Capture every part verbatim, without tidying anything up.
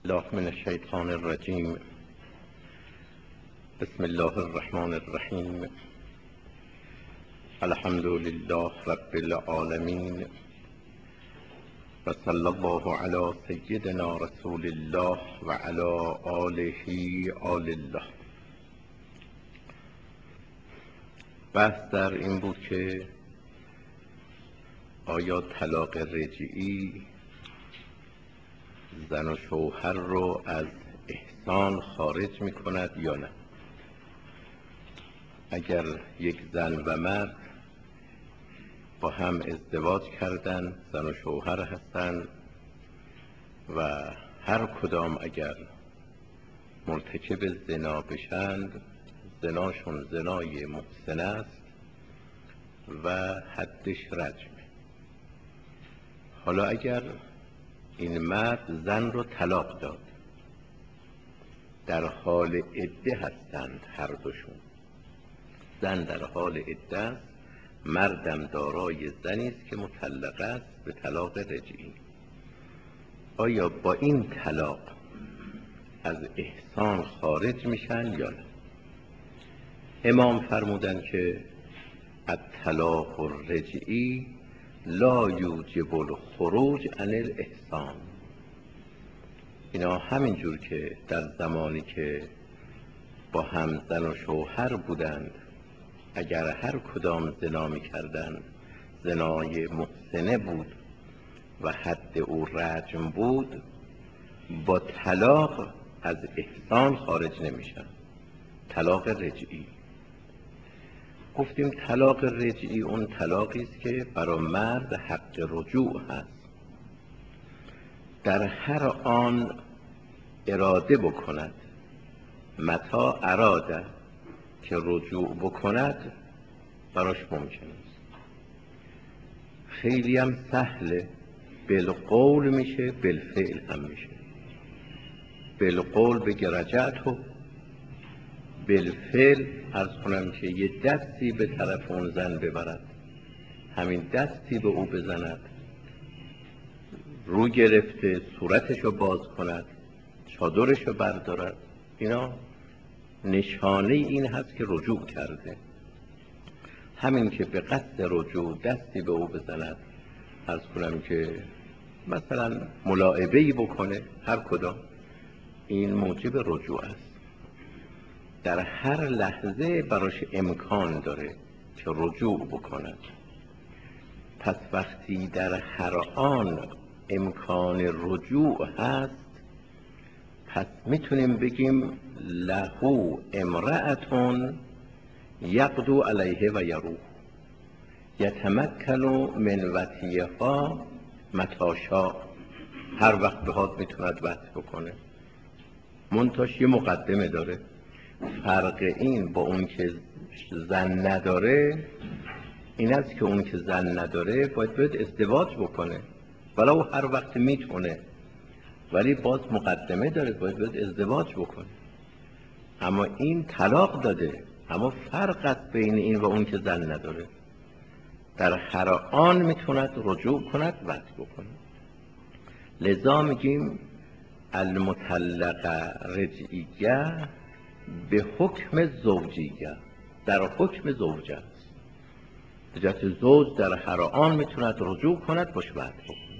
الله من الشیطان الرجیم. بسم الله الرحمن الرحیم. الحمد لله رب العالمین و صلی الله علی سیدنا رسول الله و علی آله آل الله. بحث در این بود که آیا طلاق رجعی زن و شوهر رو از احسان خارج می کند یا نه؟ اگر یک زن و مرد با هم ازدواج کردن، زن و شوهر هستند و هر کدام اگر مرتکب زنا بشند، زناشون زنای محسن است و حدش رجمه. حالا اگر این مرد زن رو طلاق داد، در حال عده هستند هر دوشون، زن در حال عده است، مردم دارای زنی است که مطلقه است به طلاق رجعی، آیا با این طلاق از احسان خارج میشن یا نه؟ امام فرمودن که الطلاق الرجعی لا یوجب الخروج عن الاحسان. اینا همینجور که در زمانی که با هم زن و شوهر بودند، اگر هر کدام زنا می‌کردند زنای محسنه بود و حد او رجم بود، با طلاق از احسان خارج نمیشن. طلاق رجعی گفتیم طلاق رجعی اون طلاقی است که برای مرد حق رجوع هست، در هر آن اراده بکند، متا اراده که رجوع بکند براش ممکن است. خیلی هم سهله، بالقول میشه، بالفعل هم میشه. بالقول بگه رجعتو، بالفعل عرض کنم که یه دستی به طرف اون زن ببرد، همین دستی به او بزند، رو گرفته صورتشو باز کند، چادرشو بردارد، اینا نشانه این هست که رجوع کرده. همین که به قصد رجوع دستی به او بزند، عرض کنم که مثلا ملاعبه‌ای بکنه، هر کدام، این موجب رجوع است. در هر لحظه براش امکان داره که رجوع بکند. پس وقتی در هر آن امکان رجوع هست، پس میتونیم بگیم لهو امرأتون یقدو علیه و یروح یتمکن من وطیها متی شاء. هر وقت بخواد میتوند وطی بکنه، منتاش یه مقدمه داره. فرق این با اون که زن نداره این است که اون که زن نداره باید باید ازدواج بکنه، ولو هر وقت میتونه، ولی باز مقدمه داره، باید باید ازدواج بکنه. اما این طلاق داده، اما فرق است بین این و اون که زن نداره. در هر آن میتوند رجوع کند، وطی بکنه. لذا میگیم المطلقه رجعیه به حکم زوجیه، در حکم زوجه است. به جهت زوج در هر آن میتوند رجوع کند، باش وطی بکنه.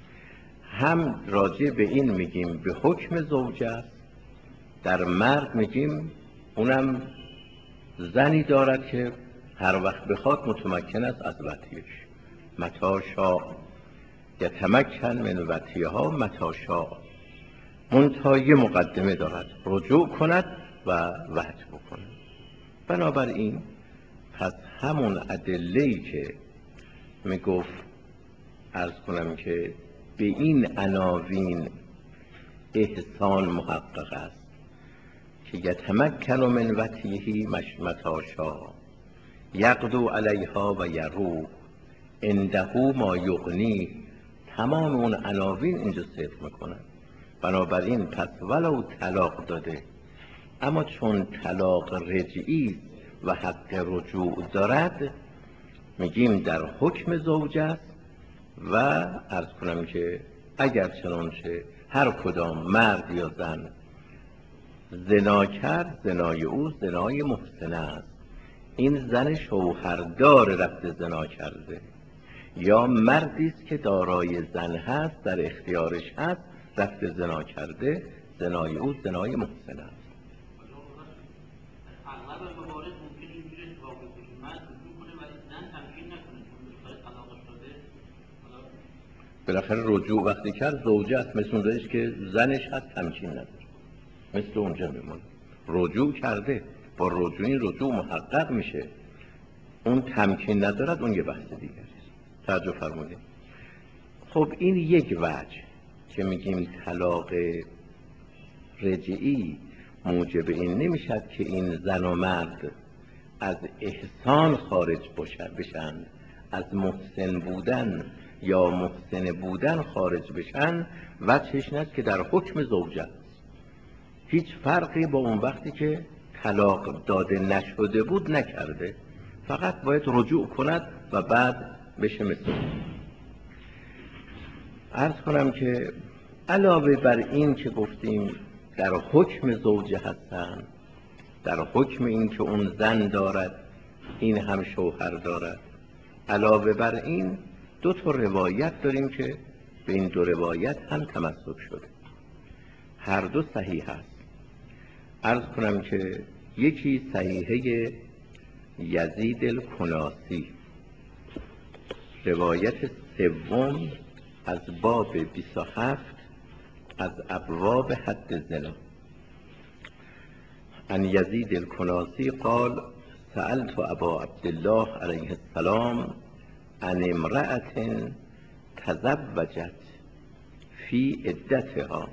هم راجع به این میگیم به حکم زوجه است. در مرد میگیم اونم زنی دارد که هر وقت بخواد متمکن است از وطیش، متی شاء یتمکن من وطیها متی شاء. منتها یه مقدمه دارد، رجوع کند و وطی بکند. بنابراین پس همون ادله‌ای که میگفت عرض کنم که به این عناوین احسان محقق است که یتمکن من وطیه متی شاء یقدو علیها و یروح عنده ما یغنیه، تمام اون عناوین اینجا صدق میکنن. بنابراین پس ولو طلاق داده، اما چون طلاق رجعی و حق رجوع دارد، میگیم در حکم زوج است و عرض کنم که اگر چنانچه هر کدام مرد یا زن زنا کرد، زنای او زنای محسنه است. این زن شوهردار رفته زنا کرده، یا مردی است که دارای زن هست، در اختیارش هست، رفته زنا کرده، زنای او زنای محسنه است. بالاخره رجوع وقتی کرد زوجه است، مثل اونجایش که زنش هست تمکین نداره، مثل اونجا میمونه. رجوع کرده، با رجوع این رجوع محقق میشه. اون تمکین ندارد، اون یه بحث دیگری است. توجه فرمودید. خب این یک وجه که میگیم طلاق رجعی موجب این نمیشد که این زن و مرد از احسان خارج بشن، از محسن بودن یا محسن بودن خارج بشن. وجهش این است که در حکم زوجه هیچ فرقی با اون وقتی که طلاق داده نشده بود نکرده، فقط باید رجوع کند و بعد بشه مثل. عرض کنم که علاوه بر این که گفتیم در حکم زوجه هستن، در حکم این که اون زن دارد این هم شوهر دارد، علاوه بر این دو تا روایت داریم که به این دو روایت هم تمسک شده، هر دو صحیح است. عرض کنم که یکی صحیحه یزید الکناسی، روایت سوم از باب بیست و هفت از ابواب حد زنا. عن یزید الکناسی قال سألت ابا عبدالله علیه السلام عن امرأة تزوجت فی عدتها.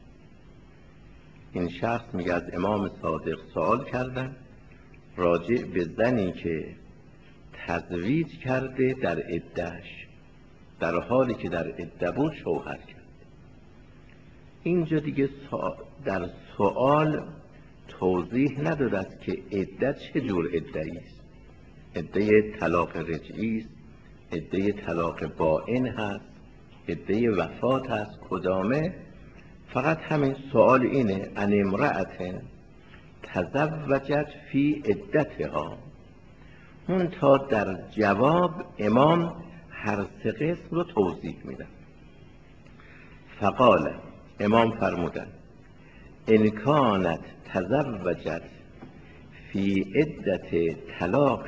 این شخص میگه از امام صادق سوال کردن راجع به زنی که تزویج کرده در عده‌اش، در حالی که در عده بود شوهر کرد. اینجا دیگه در سوال توضیح نداده است که عده چه جور عده‌ای است. عده طلاق رجعی است، عده طلاق بائن هست، عده وفات هست، کدامه؟ فقط همین سوال اینه ان امرأة تزوجت فی عدتها. اون تا در جواب امام هر سه قسم رو توضیح میدن. فقال، امام فرمودن ان کانت تزوجت فی عدت طلاق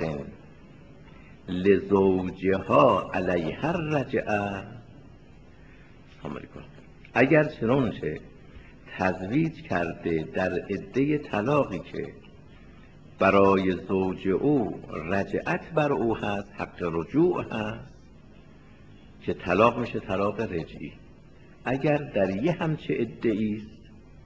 لزوجها علیها الرجعه. اگر چنانچه تزویج کرده در عده طلاقی که برای زوج او رجعت بر او هست، حق رجوع هست، که طلاق میشه طلاق رجعی، اگر در یه همچه عده‌ای است،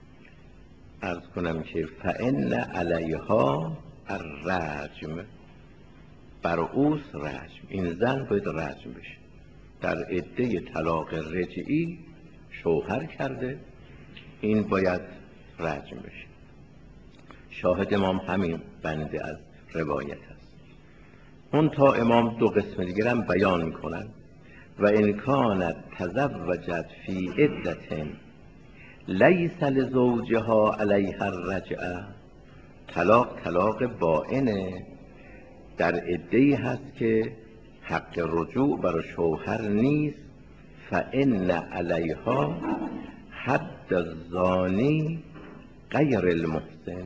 عرض کنم که فإن علیها الرجم، بر اوست رجم، این زن باید رجم بشه. در عده طلاق رجعی شوهر کرده، این باید رجم بشه. شاهد امام همین بنده از روایت است. اون تا امام دو قسم دیگر هم بیان میکنن. و ان کانت تزوجت فی عدة لیس لزوجها علیها الرجعه، طلاق طلاق بائنه، در عده‌ای هست که حق رجوع برای شوهر نیست. فإن علیها حد الزانی غیر المحسن،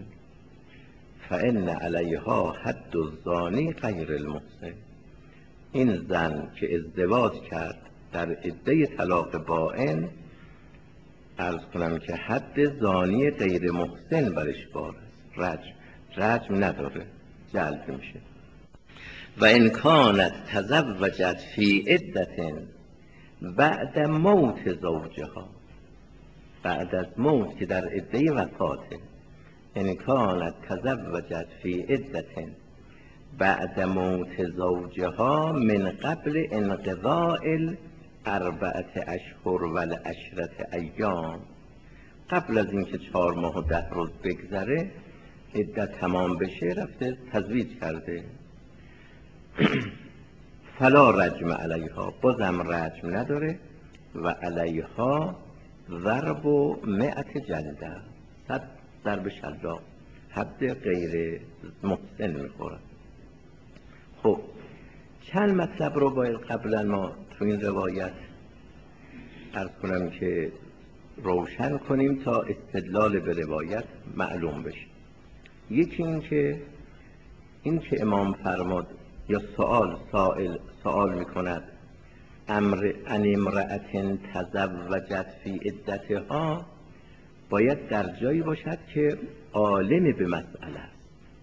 فإن علیها حد الزانی غیر المحسن. این زن که ازدواج کرد در عده طلاق بائن، عرض کنم که حد زانی غیر محسن برش بار است، رجم رجم نداره، جلد میشه. و ان کانت تزوجت فی عدة بعد موت زوجها، بعد از موت که در عده وفاته، ان کانت تزوجت فی عدة بعد موت زوجها من قبل انقضاء الاربعه اشهر و العشرة ایام، قبل از اینکه چهار ماه و ده روز بگذره عدت تمام بشه، رفته تزویج کرده، فلا رجم علیها، بازم رجم نداره. و علیها ضرب و مئت جلده، صد ضرب شلاق، حد غیر محسن میخورد. خب چند مطلب رو باید قبلا ما تو این روایت عرض کنم که روشن کنیم تا استدلال به روایت معلوم بشه. یکی این که این که امام فرماد یا سوال سائل سوال میکند امر ان امرأة تزوجت فی عدتها، باید در جایی باشد که عالم به مسئله است،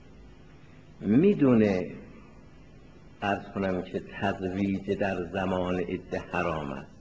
میدونه عرض کنم که تزویج در زمان عده حرام است،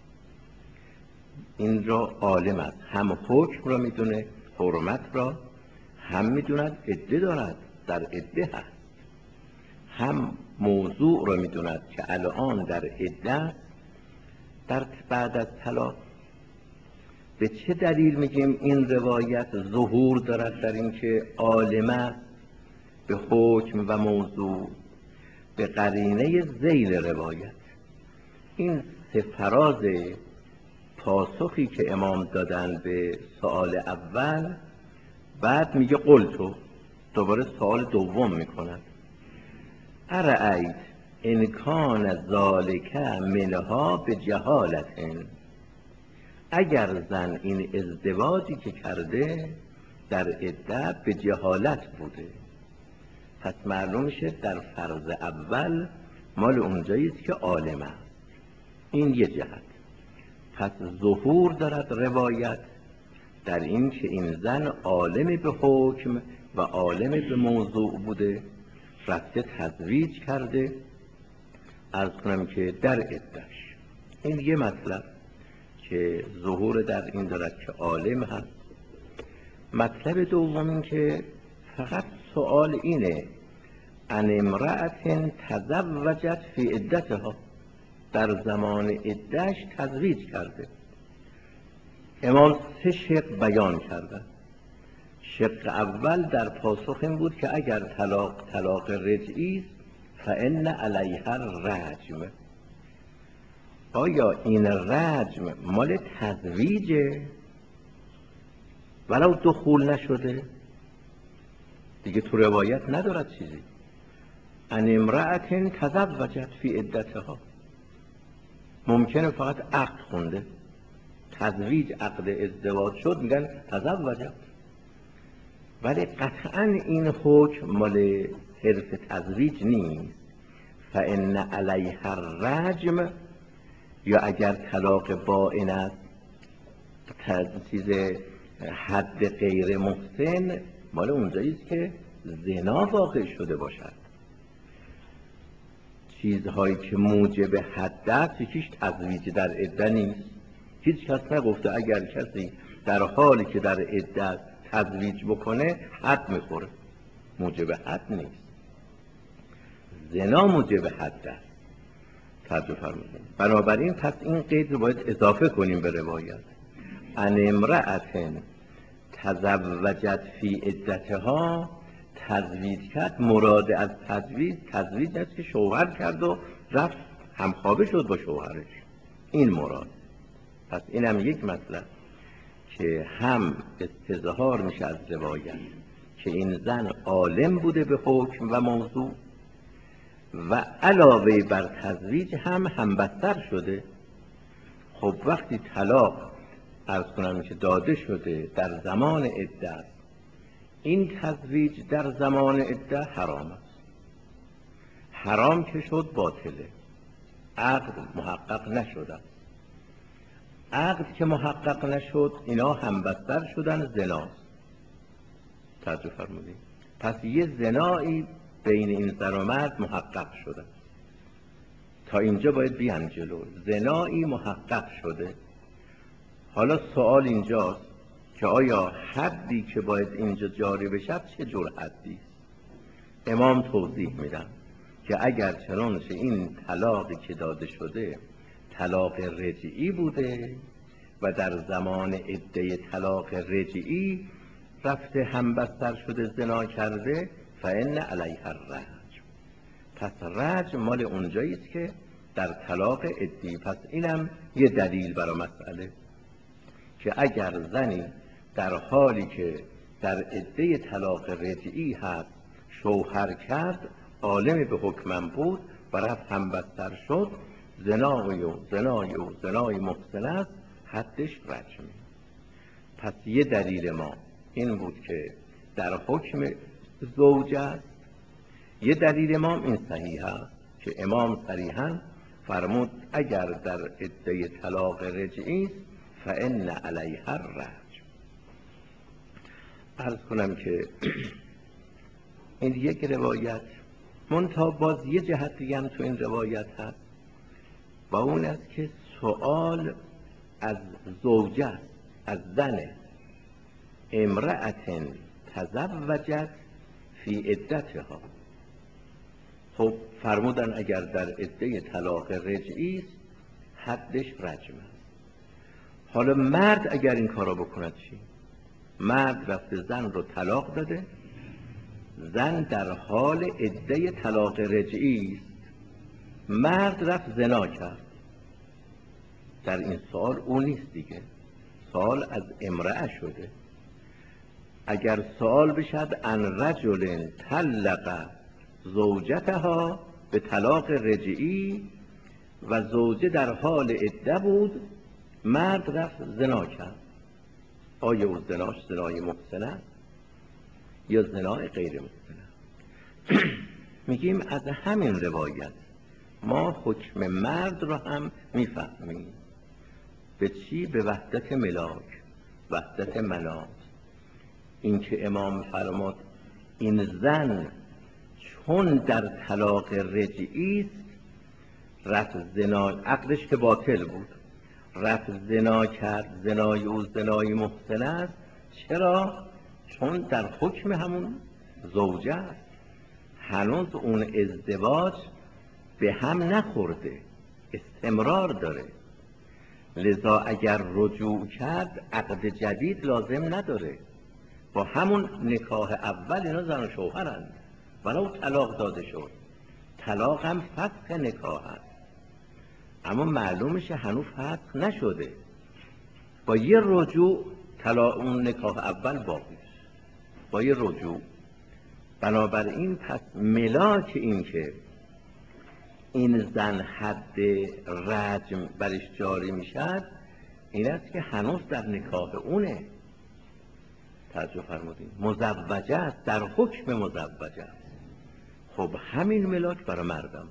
این را عالم است، هم حکم را میدونه، حرمت را، هم میدوند عده دارد، در عده هست، هم موضوع را میدوند که الان در عده در بعد از طلاق. به چه دلیل میگیم این روایت ظهور دارد در این که عالمه به حکم و موضوع؟ به قرینه ذیل روایت. این سه فراز پاسخی که امام دادن به سوال اول، بعد میگه قلتو، دوباره سوال دوم میکند ارأیت ان کان ذالک منها به جهالت، اگر زن این ازدواجی که کرده در عده به جهالت بوده، پس معلوم میشه در فرض اول مال اونجایی است که عالمه. این یه جهت. پس ظهور دارد روایت در این که این زن عالم به حکم و عالم به موضوع بوده، رفته تزویج کرده، عرض کنم که در عده‌اش. این یه مطلب که ظهور در این دارد که عالم هست. مطلب دوم این که فقط سوال اینه ان امرأة تزوجت فی عدتها، در زمان عده‌اش تزویج کرده. امام سه شق بیان کردن. شق اول در پاسخ این بود که اگر طلاق طلاق رجعی است فإن علیها الرجم. آیا این رجم مال تزویجه ولو دخول نشده؟ دیگه تو روایت ندارد چیزی. ان امرأة تزوجت فی عدتها، ممکنه فقط عقد خونده، تزویج عقد ازدواج شد میگن تزوجت، ولی قطعا این حکم مال صرف تزویج نیست. فإن علیها الرجم، یا اگر طلاق بائن است چیز حد غیر محسن، مال اونجایی است که زنا واقع شده باشد. چیزهایی که موجب حد است یکیش تزویج در عده نیست. هیچ کس نگفته اگر کسی در حالی که در عده تزویج بکنه حد میخوره، موجب حد نیست. زنا موجب حد است. توجه فرمودید. بنابراین پس این قید رو باید اضافه کنیم به روایت. ان امرأة تزوجت فی عدتها، تزویج کرد، مراد از تزویج تزویج است که شوهر کرد و رفت همخوابه شد با شوهرش، این مراد. پس اینم یک مطلب که هم استظهار میشه از روایت که این زن عالم بوده به حکم و موضوع، و علاوه بر تزویج هم همبستر شده. خب وقتی طلاق عرض کنم که داده شده در زمان عده، این تزویج در زمان عده حرام است. حرام که شد باطله، عقد محقق نشده. عقد که محقق نشد اینا همبستر شدن، زناست. توجه فرمودید. پس یه زنایی بین این زن و مرد محقق شده. تا اینجا باید بیان جلو. زنایی محقق شده. حالا سوال اینجاست که آیا حدی که باید اینجا جاری بشه چه جور حدی؟ امام توضیح میدن که اگر چنانچه این طلاقی که داده شده طلاق رجعی بوده و در زمان عده طلاق رجعی رفته همبستر شده، زنا کرده، فإن علیها الرجم. پس رجم مال اونجایی است که در طلاق عدی. پس اینم یه دلیل برای مسئله که اگر زنی در حالی که در عده طلاق رجعی هست شوهر کرد، عالم به حکمم بود و رفت همبستر شد، زنای و زنای و زنای محسن است، حدش رجمه. پس یه دلیل ما این بود که در حکم زوج است. یه دلیل ما این صحیح است که امام صریحاً فرمود اگر در عده طلاق رجعی است فإن علیها الرجم. عرض کنم که این یک روایت، منتها باز یه جهت دیگه هم تو این روایت هست و اون است که سؤال از زوجه، از زن امرأة تزوجت فی عدتها. خب فرمودن اگر در عده طلاق رجعی است حدش رجم است. حالا مرد اگر این کارا بکند چی؟ مرد رفته زن رو طلاق داده، زن در حال عده طلاق رجعی است، مرد رفت زنا کرد. در این سوال اون نیست دیگه، سوال از امرأه شده. اگر سوال بشد ان رجل طلق زوجتها به طلاق رجعی و زوجه در حال عده بود، مرد رفت زنا کرد، آیا او زناش زنای محسنه یا زنای غیر محسنه؟ میگیم از همین روایت ما حکم مرد رو هم میفهمیم. به چی؟ به وحدت ملاک، وحدت منات. این که امام فرمود این زن چون در طلاق رجعی است رفت زنا، عقلش که باطل بود، رفت زنا کرد، زنای او زنای محسن است. چرا؟ چون در حکم همون زوجه است، هنوز اون ازدواج به هم نخورده، استمرار داره. لذا اگر رجوع کرد عقد جدید لازم نداره، با همون نکاح اول اینا زن و شوهرند، ولو طلاق داده شد. طلاق هم فسخ نکاح است، اما معلومش هنوز فسخ نشده، با یه رجوع طلاق اون نکاح اول باقی، با یه رجوع. بنابراین پس ملاک این که این زن حد رجم برش جاری میشد این است که هنوز در نکاح اونه. توجه فرمودین؟ مزوجه است، در حکم مزوجه است. خب همین ملاک برای مردم،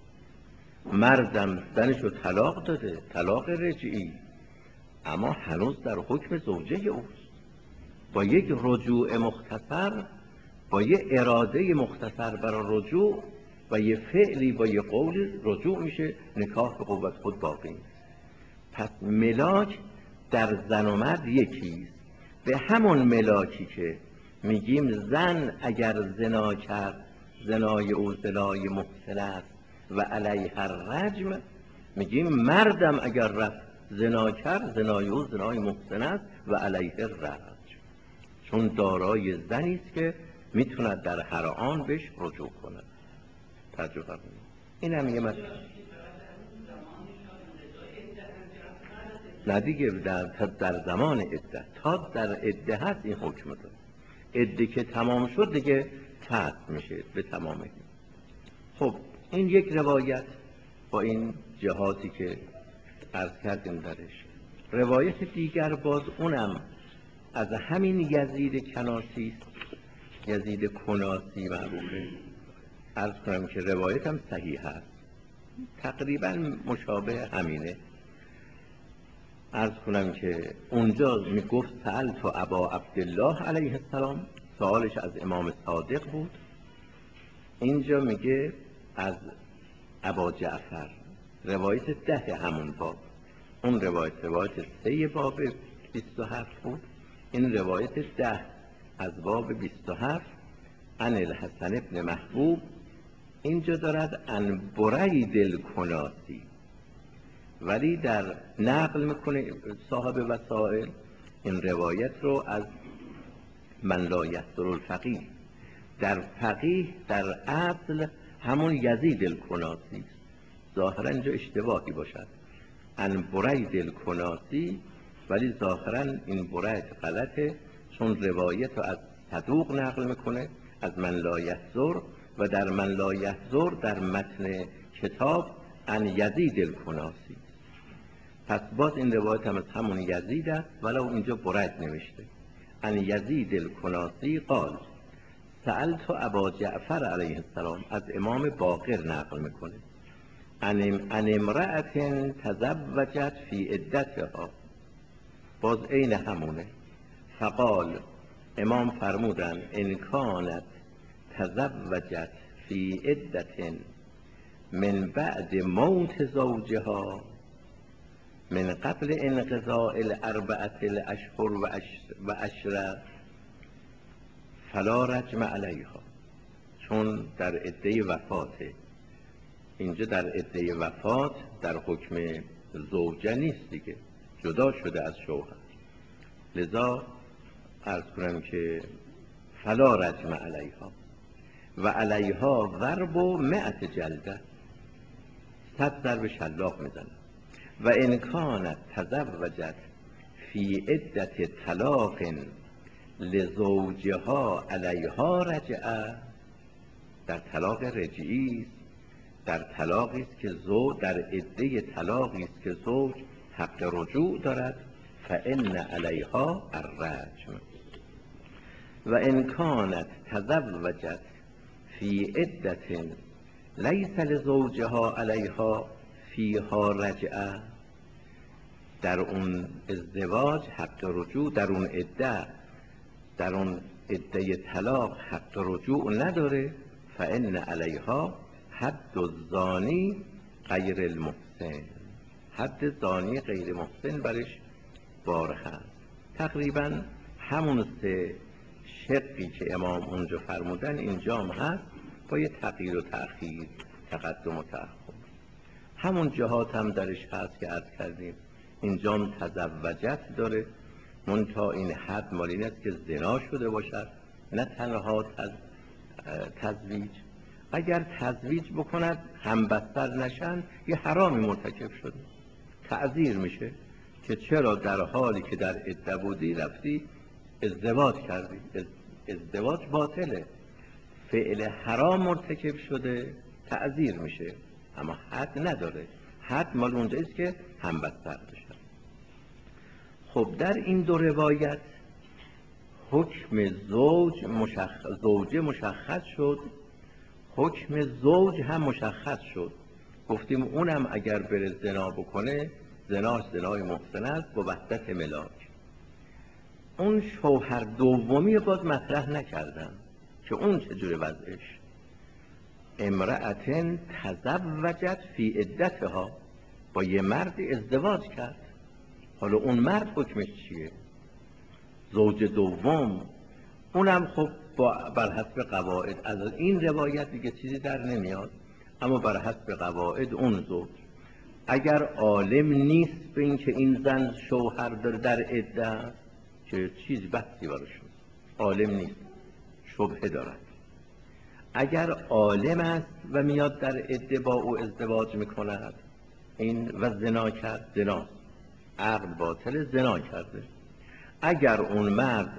مردم زنشو طلاق داده، طلاق رجعی، اما هنوز در حکم زوجه اوست، با یک رجوع مختصر، با یک اراده مختصر برای رجوع و یه فعلی با یه قولی رجوع میشه، نکاح به قوت خود باقی نیست. پس ملاک در زن و مرد یکیست. به همون ملاکی که میگیم زن اگر زنا کرد زنای او زنای محسن است و علیه الرجم، میگیم مردم اگر رفت زنا کرد زنای او زنای محسن است و علیه الرجم، چون دارای زنی است که میتوند در هر آن بهش رجوع کند. تجربه کنید. این هم یه مسئله نه دیگه، در, در زمان عده، تا در عده هست این حکم داره. عده که تمام شد دیگه فسخ میشه به تمامه. خب این یک روایت با این جهاتی که عرض کردیم درش. روایت دیگر باز اونم از همین یزید کناسی، یزید کناسی معروفه. عرض کنم که روایت هم صحیح هست، تقریبا مشابه همینه. عرض کنم که اونجا میگفت سألت ابا عبدالله علیه السلام، سوالش از امام صادق بود. اینجا میگه از ابا جعفر، روایت ده همون باب. اون روایت روایت سه باب بیست و هفت بود، این روایت ده از باب بیست و هفت. عن الحسن ابن محبوب اینجا دارد عن برید الکناسی، ولی در نقل میکنه صاحب وسائل این روایت رو از من لا یستر الفقیه. در فقیه در اصل همون یزید الکناسی است، ظاهرا اینجا اشتباهی باشد. عن برید الکناسی ولی ظاهرا این برهت غلطه، چون روایت رو از صدوق نقل میکنه، از من لا یحضر، و در من لا یحضر در متن کتاب ان یزید الکناسی. پس باز این روایت هم از همون یزید است، ولو اینجا برهت نوشته. ان یزید الکناسی قال سألت ابا جعفر علیه السلام، از امام باقر نقل میکنه، ان امرأت تزوجت فی عدتها، باز عین همونه. فقال امام فرمودن ان کانت تزوجت فی عدت من بعد موت زوجها من قبل انقضاء الاربعه الاشهر و عشره فلا رجم علیها. چون در عده وفاته، اینجا در عده وفات در حکم زوجه نیست دیگه، جدا شده از شوهر، لذا عرض کنم که فلا رجم علیها و علیها ضرب و مئت جلده، صد ضرب شلاق میزنه. و ان کانت تزوجت فی عدت طلاق لزوجها علیها رجعه، در طلاق رجعی، در طلاقی است که زوج در عده طلاقی است که زوج حق رجوع دارد، فان علیها الرجم. و ان کانت تزوجت فی عدت لیس لزوجها علیها فیها رجعه، در اون ازدواج حق رجوع، در اون عده در اون عده طلاق حق رجوع نداره، فان علیها حد الزانی غیر المحسن، حد زانی غیر محسن برش بار هست. تقریبا همون سه شقی که امام اونجا فرمودن اینجا هم هست، با یه تغییر و تأخیر، تقدم و تأخر. همون جهات هم درش هست که عرض کردیم، اینجا هم تزوجت داره، منتها این حد مال این است که زنا شده باشد، نه تنها تز... تزویج. اگر تزویج بکند همبستر نشن، یه حرامی مرتکب شده، تعزیر میشه که چرا در حالی که در عده بودی رفتی ازدواج کردی. ازدواج باطله، فعل حرام مرتکب شده، تعزیر میشه، اما حد نداره. حد مال اونجا است که همبستر بشه. خب در این دو روایت حکم زوج مشخص، زوجه مشخص شد، حکم زوج هم مشخص شد. گفتیم اونم اگر بره زنا بکنه، زناش زنای محسن است با وحدت ملاک. اون شوهر دومی باز مطرح نکردن که اون چجور وضعش. امرأتن تزوجت فی عدتها، با یه مرد ازدواج کرد، حالا اون مرد حکمش چیه؟ زوج دوم، اونم خب بر حسب قواعد از این روایت دیگه چیزی در نمیاد، اما بر حسب قواعد اون زوج اگر عالم نیست به این که این زن شوهر داره در عده، که چیز بحثی براشون عالم نیست، شبهه دارد. اگر عالم است و میاد در عده با او ازدواج میکند، این و زنا کرد، زنا عقد باطل، زنا کرده. اگر اون مرد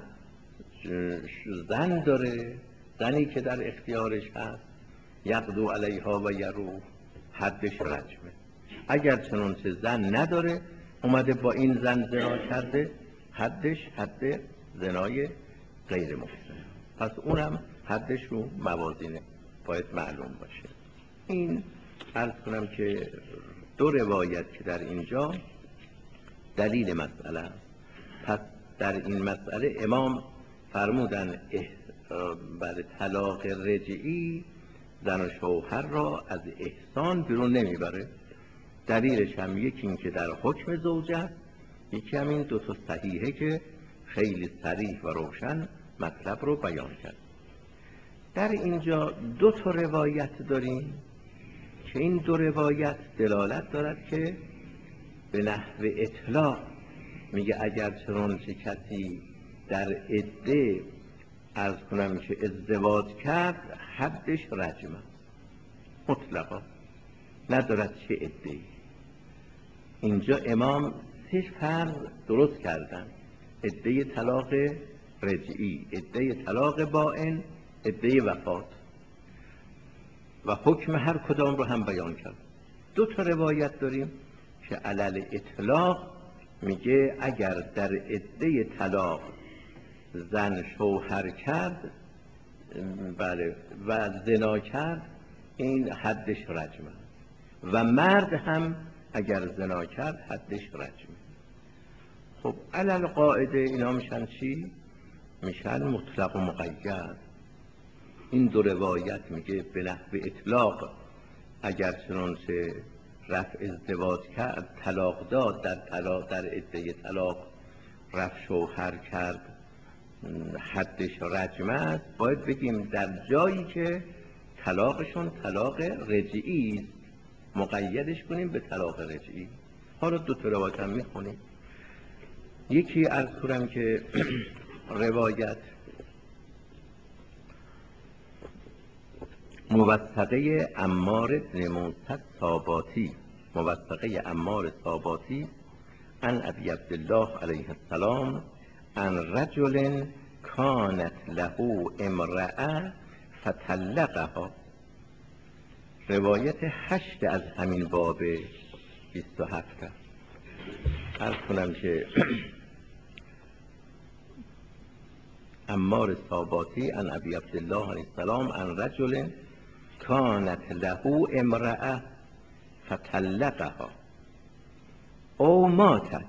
زن داره، زنی که در اختیارش هست، یقدو علیها و یروح، حدش رجمه. اگر چنانچه زن نداره، اومده با این زن زنا کرده، حدش حد زنای غیر محسن. پس اونم حدش رو موازینه باید معلوم باشه. این عرض کنم که دو روایت که در اینجا دلیل مسئله است. پس در این مسئله امام فرمودن بر طلاق رجعی زن و شوهر را از احسان بیرون نمیبره. دلیلش هم یکی این که در حکم زوجه است، یکی هم این دو تا صحیحه که خیلی صریح و روشن مطلب رو بیان کرد. در اینجا دو تا روایت داریم که این دو روایت دلالت دارد که به نحو اطلاق میگه اگر چنانچه کسی در عده عرض کنم که ازدواج کرد، حدش رجم است، مطلقا ندارد چه عده‌ای. اینجا امام شش فرض درست کردن: عده طلاق رجعی، عده طلاق بائن، عده وفات، و حکم هر کدام رو هم بیان کرد. دو تا روایت داریم که علل اطلاق میگه اگر در عده طلاق زن شوهر کرد بله و زنا کرد، این حدش رجمه، و مرد هم اگر زنا کرد حدش رجمه. خب علل قاعده اینا میشن چی؟ میشن مطلق و مقید. این دو روایت میگه به نحو اطلاق اگر چنانچه رفع ازدواج کرد، طلاق داد، در طلاق در عده طلاق رفع شوهر کرد، حدش رجم است. باید بگیم در جایی که طلاقشون طلاق رجعی است، مقیدش کنیم به طلاق رجعی. حالا دو تا روایت هم میخونیم. یکی از کنم که روایت موثقه عمار بن موسی الساباتی، موثقه عمار ساباتی عن ابی عبدالله علیه السلام عن رجل کانت له امرأة فطلقها. روایت هشت از همین باب بیست و هفت. عرض کنم که عمار ساباتی عن ابی عبدالله علیه السلام عن رجل کانت له امرأة فطلقها او ماتت.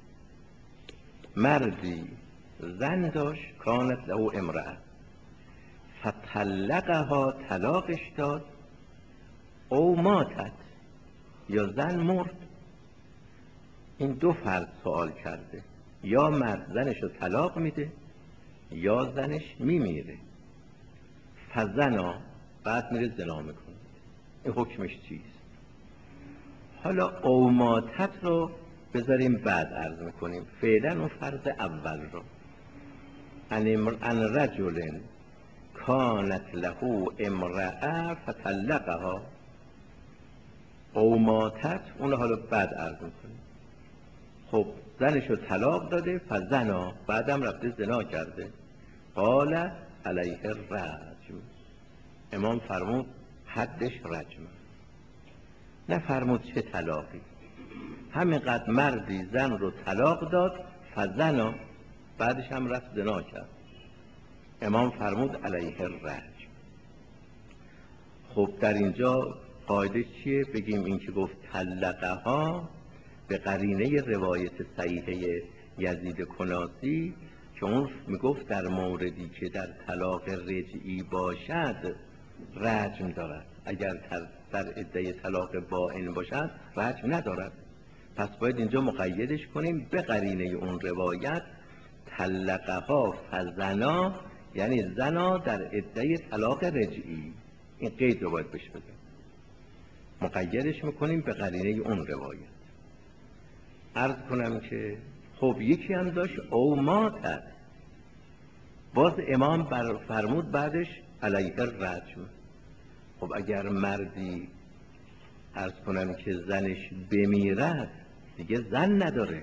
مردی زن داشت، کانت له امرأة، فطلقها طلاقش داد، او ماتت یا زن مرد. این دو فرد سوال کرده: یا مرد زنش رو طلاق میده یا زنش میمیره. فزنا، بعد میره زنا میکنه. این حکمش چیست؟ حالا او ماتت رو بذاریم بعد عرض میکنیم. فعلا اون فرض اول رو، ان رجل کانت له امرأة فطلقها او ماتت، اون حالا بعد عرض میکنیم. خب زنشو طلاق داده، فزنا، بعدم رفته زنا کرده. قال علیه الرجم. امام فرمود حدش رجم. نه فرمود چه طلاقی، همینقدر مردی زن رو طلاق داد، فزنا، بعدش هم رفت زنا کرد. امام فرمود علیه الرجم. خب در اینجا قاعده چیه؟ بگیم این که گفت طلقها به قرینه روایت صحیحه یزید کناسی که اون میگفت در موردی که در طلاق رجعی باشد رجم دارد، اگر در عده طلاق بائن باشد رجم ندارد. پس باید اینجا مقیدش کنیم به قرینه اون روایت طلقها فزنا، یعنی زنا در عده طلاق رجعی. این قید رو باید بهش بدیم، مقیدش میکنیم به قرینه اون روایت. عرض کنم که خب یکی هم داشت او ماتت، باز امام بر فرمود بعدش علیه الرجم. خب اگر مردی عرض کنم که زنش بمیرد دیگه زن نداره،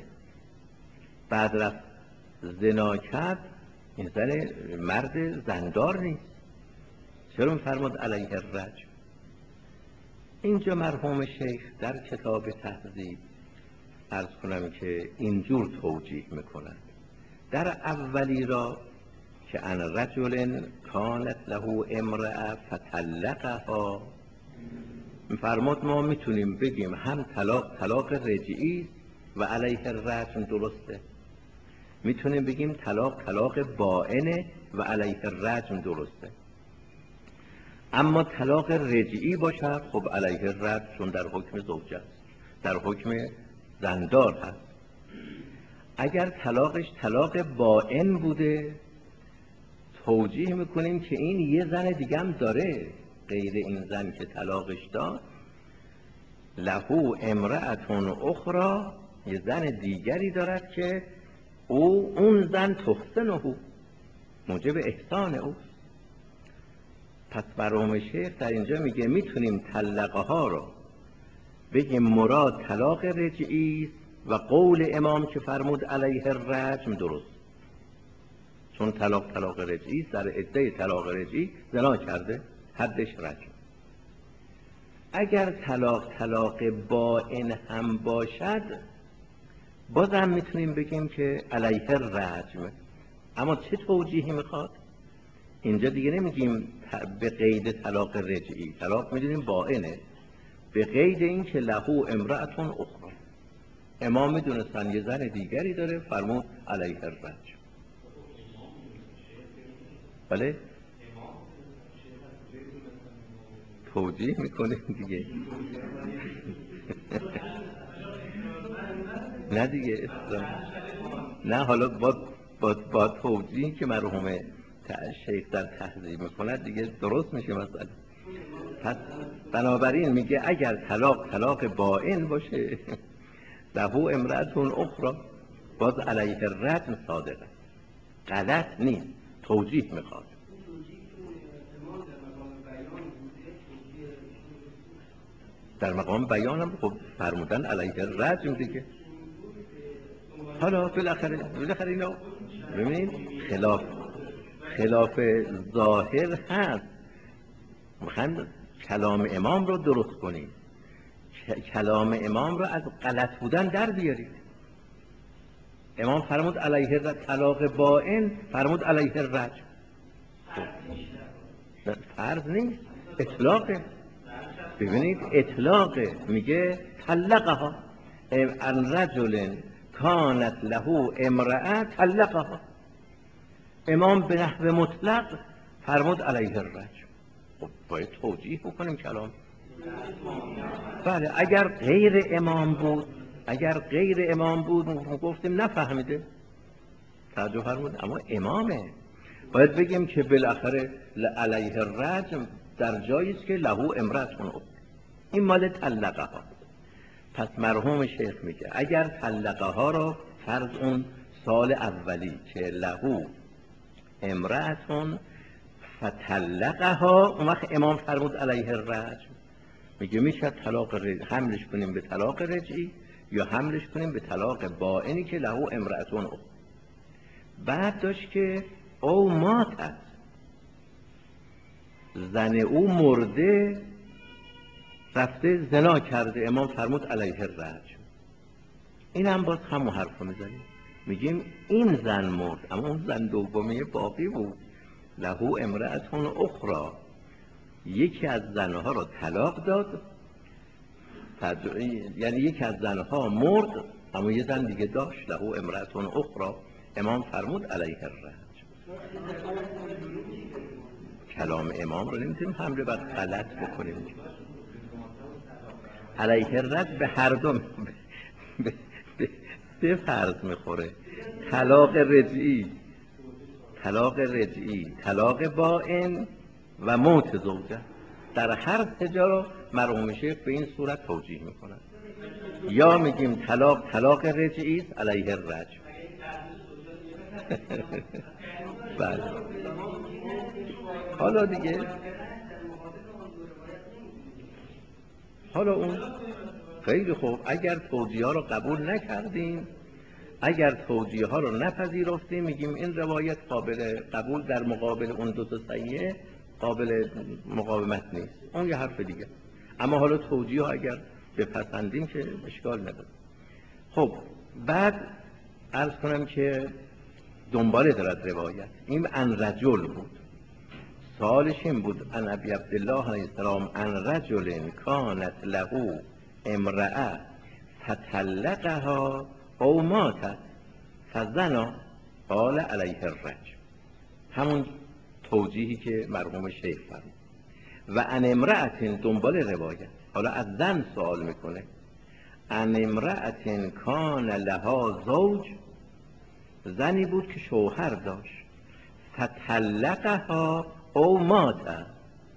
بعد رفت زنا کرد، این زن مرد زندار نیست، چرا فرمود علیه الرجم؟ اینجا مرحوم شیخ در کتاب تهذیب عرض کنم که اینجور توجیه میکنند. در اولی را که ان رجل کانت له امرأة فطلقها، فرمود ما میتونیم بگیم هم طلاق طلاق رجعی و علیه الرجم درسته، میتونیم بگیم طلاق طلاق بائنه و علیه الرجم درسته. اما طلاق رجعی باشد خب علیه الرجم، چون در حکم زوجه است، در حکم زندار هست. اگر طلاقش طلاق بائن بوده توجیه میکنیم که این یه زن دیگه هم داره غیر این زن که طلاقش داد، له امرأة اخرى، یه زن دیگری دارد که او اون زن تحسنه، موجب احسان او. پس مرحوم شیخ در اینجا میگه میتونیم طلقه ها رو بگیم مراد طلاق رجعی است و قول امام که فرمود علیه الرجم درست، چون طلاق طلاق رجعی، در عده طلاق رجعی زنا کرده، حدش رجم. اگر طلاق طلاق بائن هم باشد بازم میتونیم بگیم که علیه الرجم. اما چه توجیهی میخواد؟ اینجا دیگه نمیگیم به قید طلاق رجعی، طلاق میدونیم بائنه، به قید این که لهو امرأتون اخرى، امام میدونستن یه زن دیگری داره، فرمود علیه الرجم. بله توجیه میکنیم دیگه نه دیگه نه، حالا با با, با توجیهی که مرحوم شیخ در تهذیب میکند دیگه درست میشه مسئله. پس بنابراین میگه اگر طلاق طلاق بائن باشه له امرأتون اخرى، باز علیه الرجم صادقه، غلط نیست، توجیه میخواد. در مقام بیان هم خب فرمودن علیه الرجم دیگه. حالا بالاخره بالاخره اینا ببینید خلاف خلاف ظاهر هست، میخوایم کلام امام رو درست کنیم، کلام امام رو از غلط بودن در بیارید. امام فرمود علیه الرجم، طلاق بائن فرمود علیه الرجم، فرض نیست، اطلاقه. ببینید اطلاقه، میگه طلقها ان رجل کانت له امرأه طلقها، امام به نحو مطلق فرمود علیه الرجم. خب باید توجیه بکنیم کلام. بله اگر غیر امام بود، اگر غیر امام بود گفتیم نفهمیده، توجه فرمود، اما امامه، باید بگیم که بالاخره علیه الرجم در جایی است که له امرأتون اخرى، این مال طلقه ها. پس مرحوم شیخ میگه اگر طلقه ها رو فرض اون سال اولی که له امرأتون فطلقه ها، اون وقت امام فرمود علیه الرجم، میگه میشه طلاق رجعی حملش کنیم به طلاق رجعی یا حملش کنیم به طلاق بائنی که له امرأتون اخرى. بعد داشت که او ماتت، زن او مرده رفته زنا کرده، امام فرمود علیه الرجم. این هم باز همون حرف رو میزنیم، میگیم این زن مرد اما اون زن دومی باقی بود، له امرأتون اخرى، یکی از زنها رو طلاق داد، یعنی یکی از زنها مرد اما یه زن دیگه داشت، له امرأتون اخرى، امام فرمود علیه الرجم. کلام امام رو نمیتونیم حمله بر غلط بکنیم. علیه الرجم به هر دو به سه فرض میخوره، طلاق رجعی، طلاق رجعی، طلاق بائن و موت زوجه. در هر سه جا رو مرحوم شیخ به این صورت توجیه میکنه، یا میگیم طلاق طلاق رجعی است علیه الرجم. بله حالا دیگه حالا اون خیلی خوب، اگر توجیه ها رو قبول نکردیم، اگر توجیه ها رو نپذیرفتیم، میگیم این روایت قابل قبول در مقابل اون دو تا صحیحه قابل مقاومت نیست، اون یه حرف دیگه. اما حالا توجیه ها اگر بپسندیم که اشکال نداره. خب بعد عرض کنم که دنباله دارد روایت، این ان رجل بود، سالش این بود ان ابی عبدالله علیه السلام ان رجل کانت له امرأه فطلقها او ماتت فزنا قال علیه الرجم، همون توجیهی که مرحوم شیخ فرمود. و ان امرأة دنبال روایت، حالا از زن سوال میکنه، ان امرأة کان لها زوج، زنی بود که شوهر داشت، فطلقها او مات،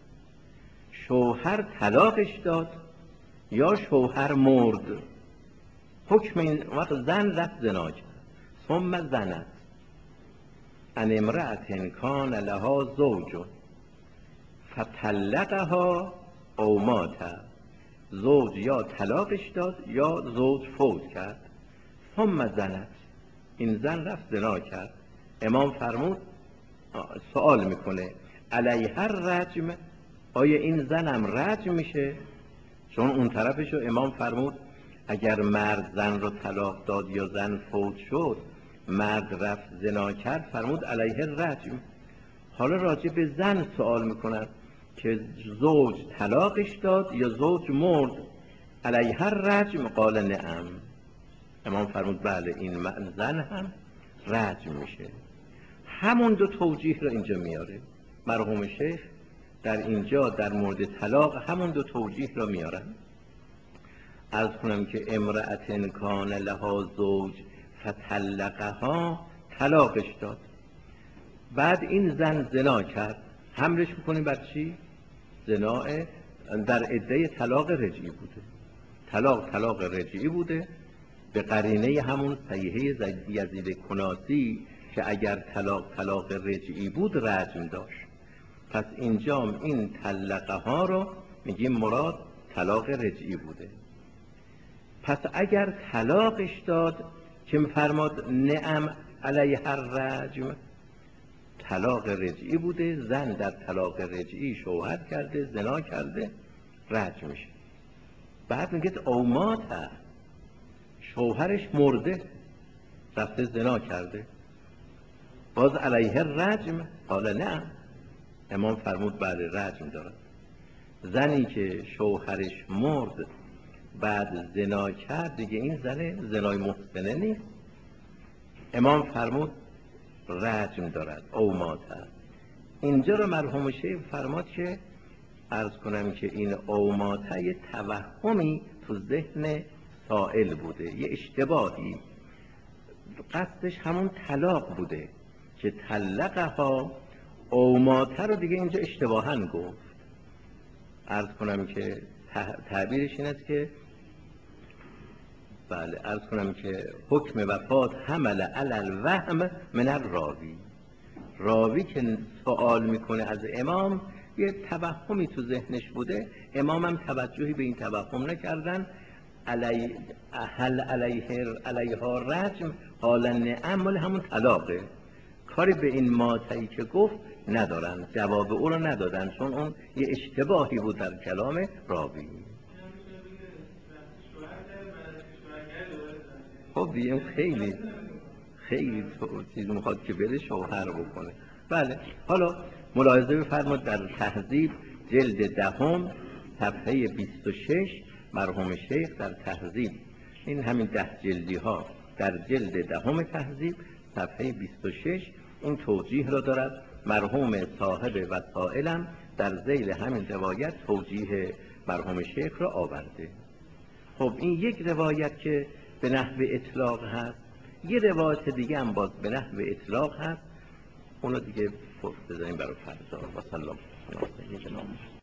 شوهر طلاقش داد یا شوهر مرد، حکم این وقت زن رفت زنا کرد، ثم زنت. ان امرأة کان لها زوج فطلقها او مات، زوج یا طلاقش داد یا زوج فوت کرد، ثم زنت، این زن رفت زنا کرد. امام فرمود، سوال میکنه علیها الرجم، آیا این زنم رجم میشه؟ چون اون طرفشو امام فرمود اگر مرد زن رو طلاق داد یا زن فوت شد، مرد رفت زنا کرد، فرمود علیه الرجم. حالا راجع به زن سوال میکنن که زوج طلاقش داد یا زوج مرد، علیه الرجم، قال نعم. امام فرمود بله، این زن هم رجم میشه. همون دو توجیه رو اینجا میاره مرحوم شیخ در اینجا در مورد طلاق، همون دو توجیه رو میارن. عرض کنم که امرأة کان لها زوج فطلقها، طلاقش داد، بعد این زن زنا کرد، حملش میکنیم بر چی؟ زنا در عده طلاق رجعی بوده. طلاق طلاق رجعی بوده به قرینه همون صحیحه یزید کناسی که اگر طلاق طلاق رجعی بود رجم داشت. پس اینجا این طلقه ها رو میگیم مراد طلاق رجعی بوده. پس اگر طلاقش داد که فرماد نعم علیه الرجم، طلاق رجعی بوده، زن در طلاق رجعی شوهر کرده، زنا کرده، رجم میشه. بعد میگه اوماته، شوهرش مرده، رفته زنا کرده، باز علیه الرجم، حالا نه. امام فرمود بله رجم دارد. زنی که شوهرش مرد بعد زنا کرد دیگه این زن زنای محسنه نیست. امام فرمود رجم دارد او ماته. اینجا رو مرحوم شیخ فرماد که عرض کنم که این او ماته یه توهمی تو ذهن سائل بوده، یه اشتباهی، قصدش همون طلاق بوده که طلقها، او ماته رو دیگه اینجا اشتباهاً گفت. عرض کنم که تعبیرش این است که بله، عرض کنم که حکم وفات حمل علی الوهم من الراوی، راوی که سوال میکنه از امام یه توهمی تو ذهنش بوده، امام هم توجهی به این توهم نکردن. علی هل علیه علیها رجم قال نعم، مال همون طلاقه، کاری به این ماتهی که گفت ندارن، جواب او رو ندادن، چون اون یه اشتباهی بود در کلام راوی. خب دیگه خیلی خیلی چیز میخواد که بره شوهر بکنه. بله، حالا ملاحظه بفرمایید در تهذیب جلد دهم صفحه بیست و شش مرحوم شیخ در تهذیب، این همین ده جلدی ها، در جلد دهم تهذیب صفحه بیست و شش این توجیه را دارد. مرحوم صاحب وسائلم در ذیل همین روایت توجیه مرحوم شیخ را آورده. خب این یک روایت که به نحو اطلاق هست، یه روایت دیگه هم باز به نحو اطلاق هست، اونو دیگه بذاریم برای فردا. و سلام.